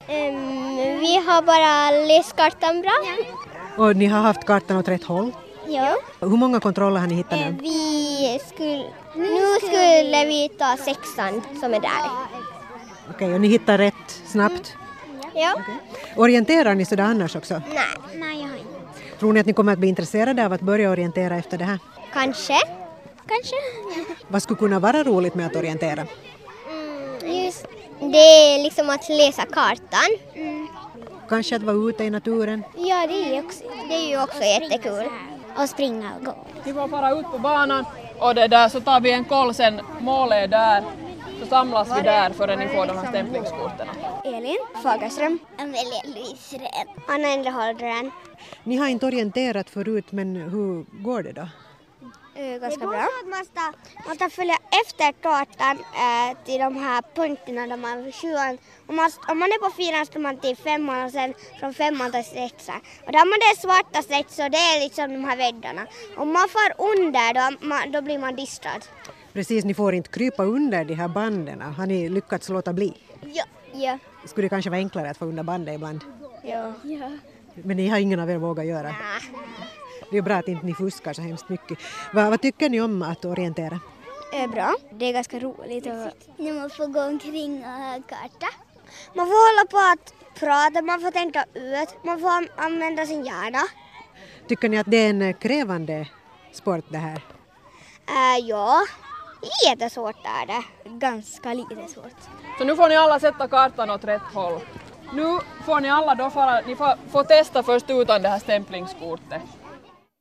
Vi har bara läst kartan bra. Och ni har haft kartan åt rätt håll? Ja. Hur många kontroller har ni hittat nu? Nu skulle vi ta 6:an som är där. Okej, och ni hittar rätt snabbt? Ja. Okay. Orienterar ni sådär annars också? Nej, jag har inte. Tror ni att ni kommer att bli intresserade av att börja orientera efter det här? Kanske. Vad skulle kunna vara roligt med att orientera? Just det är liksom att läsa kartan. Kanske att vara ute i naturen? Ja, det är ju också jättekul. Och springa och gå. Vi får fara ut på banan och det där så tar vi en koll sen, målet är där. Så samlas vi där förrän ni får de här stämplingskorten. Elin Fagerström. Amelia Lysren. Anna Enderholden. Ni har inte orienterat förut, men hur går det då? Ganska bra. Man måste följa efter kartan till de här punkterna där man är 20. Om man är på 4 står man till 5 och sen från 5 till 6. Och där man det svarta streck så det är liksom de här väggarna. Om man far under då blir man distrad. Precis, ni får inte krypa under de här banden. Har ni lyckats låta bli? Ja. Skulle det kanske vara enklare att få under bandet ibland? Ja. Men ni har ingen av er vågat göra? Det är bra att inte ni fuskar så hemskt mycket. Vad tycker ni om att orientera? Bra. Det är ganska roligt. När man får gå omkring och ha karta. Man får hålla på att prata, man får tänka ut, man får använda sin hjärna. Tycker ni att det är en krävande sport det här? Ja, lite svårt är det. Ganska lite svårt. Så nu får ni alla sätta kartan åt rätt håll. Nu får ni alla då ni får testa först utan det här stämplingskortet.